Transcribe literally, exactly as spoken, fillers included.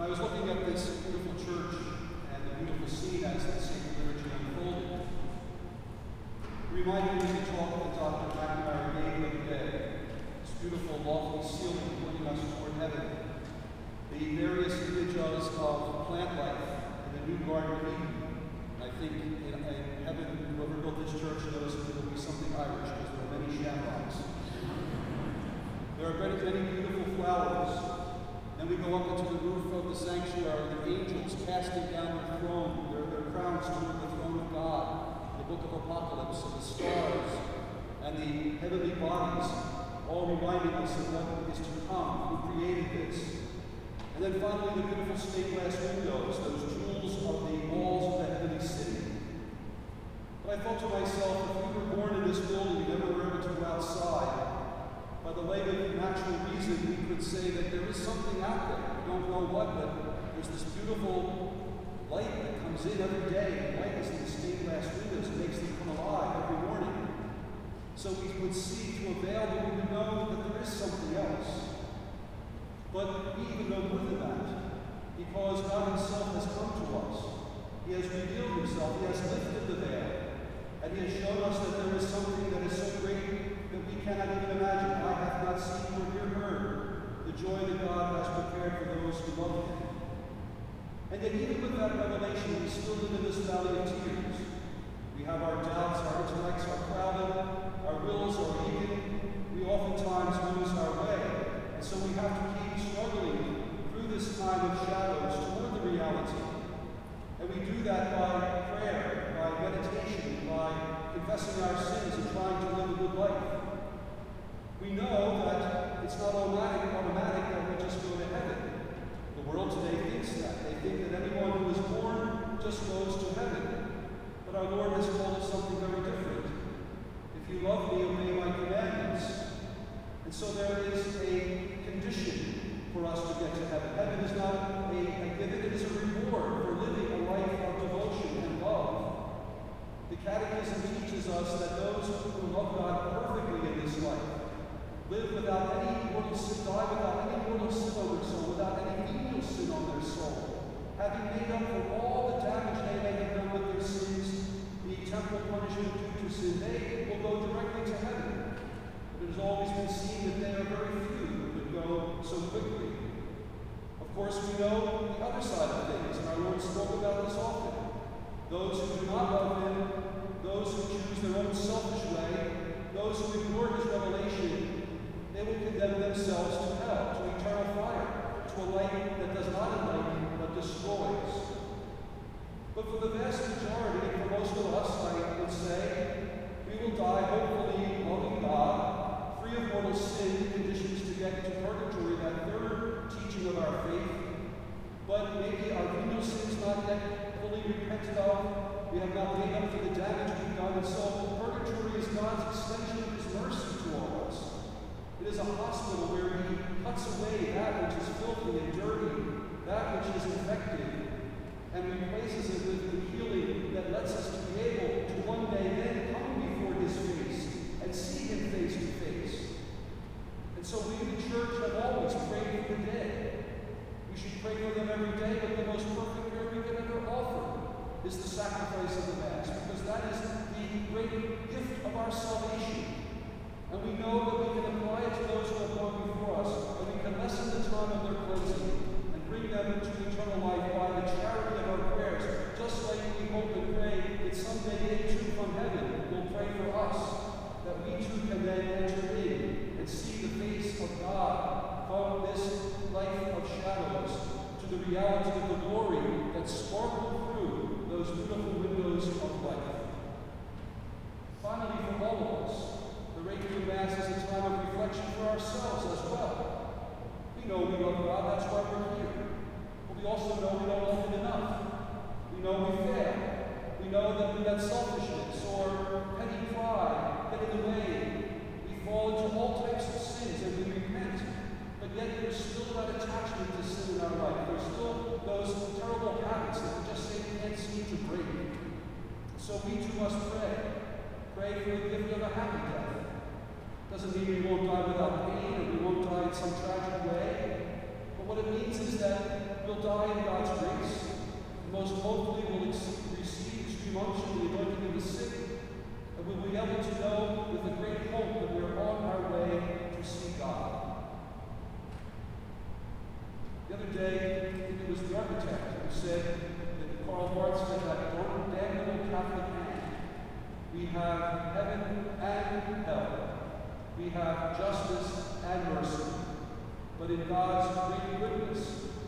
I was looking at this beautiful church and the beautiful scene as the sacred liturgy unfolded. It reminded me of the talk that Doctor McNamara gave the other day. This beautiful, lofty ceiling pointing us toward heaven. The various images of plant life in the new Garden of Eden. And I think in, in heaven, whoever built this church knows that there will be something Irish because there are many shamrocks. There are many, many beautiful flowers. Then we go up into the roof of the sanctuary, the angels casting down their throne, their, their crowns toward the throne of God, the book of Apocalypse, and the stars, and the heavenly bodies, all reminding us of what is to come, who created this. And then finally, the beautiful stained glass windows, those jewels of the walls of the heavenly city. But I thought to myself, if we were born in this building and never were able to go outside, by the light of natural reason, we could say that there is something out there. We don't know what, but there's this beautiful light that comes in every day. The light is in the stained glass windows. It makes them come alive every morning. So we would see to avail that we would know that there is something else. But we even know more than that, because God himself has come to us. He has revealed himself. He has lifted the veil. And he has shown us that there is something that is so great that we cannot even imagine. I have not seen or ear heard the joy that God has prepared for those who love him. And yet even with that revelation, we still live in this valley of tears. We have our doubts, our intellects are clouded, our wills are weakened. We oftentimes lose our way. And so we have to keep struggling through this time of shadows toward the reality. And we do that by prayer, by meditation, by confessing our sins and trying to live a good life. We know that it's not automatic, automatic that we just go to heaven. The world today thinks that. They think that anyone who is born just goes to heaven. But our Lord has told us something very different. If you love me, obey my commandments. And so there is a condition for us to get to heaven. Heaven is not a, a given, it is a reward for living a life of devotion and love. The Catechism teaches us that those who love God perfectly in this life live without any mortal sin, die without any mortal sin on their soul, without any venial sin on their soul, having made up for all the damage they may have done with their sins, the temporal punishment due to sin, they will go directly to heaven. But it has always been seen that there are very few who would go so quickly. Of course, we know the other side of things, and our Lord spoke about this often. Those who do not love him, those who choose their own selfish way, those who ignore his revelation, they will condemn themselves to hell, to eternal fire, to a light that does not enlighten, but destroys. But for the vast majority, for most of us, I would say, we will die hopefully loving God, free of mortal sin, conditions to get to purgatory, that third teaching of our faith. But maybe our venial sins not yet fully repented of. We have not made up for the damage we've done, and so purgatory is God's extension of his mercy to all of us. It is a hospital where he cuts away that which is filthy and dirty, that which is infected, and replaces it with the healing that lets us to be able to one day then come before his face and see him face to face. And so we in the church have always prayed for the dead. We should pray for them every day, but the most perfect prayer we can ever offer is the sacrifice of the Mass, because that is the great gift of our salvation. And we know that we can apply it to those who have gone before us, and we can lessen the time of their cleansing and bring them to eternal life by the charity of our prayers, just like we hope and pray that someday they too from heaven will pray for us, that we too can then enter in and see the face of God from this life of shadows to the reality of the glory that sparkle through those beautiful windows of life. Finally, for all of us, the regular Mass is a time of reflection for ourselves as well. We know we love God, that's why we're here. But we also know we don't love him enough. We know we fail. We know that we let selfishness or petty pride get in the way. We fall into all types of sins and we repent. But yet there's still that attachment to sin in our life. There's still those terrible habits that we just say we can't seem to break. So we too must pray. Pray for the gift of a happy death. Doesn't mean we won't die without pain or we won't die in some tragic way. But what it means is that we'll die in God's grace, and most hopefully we'll ex- receive extreme unction, the anointing of the sick, and we'll be able to know with a great hope that we're on our way to see God. The other day, I think it was the architect who said that Karl Barth said that damnable Catholic hand, we have heaven and hell. We have justice and mercy. But in God's great goodness,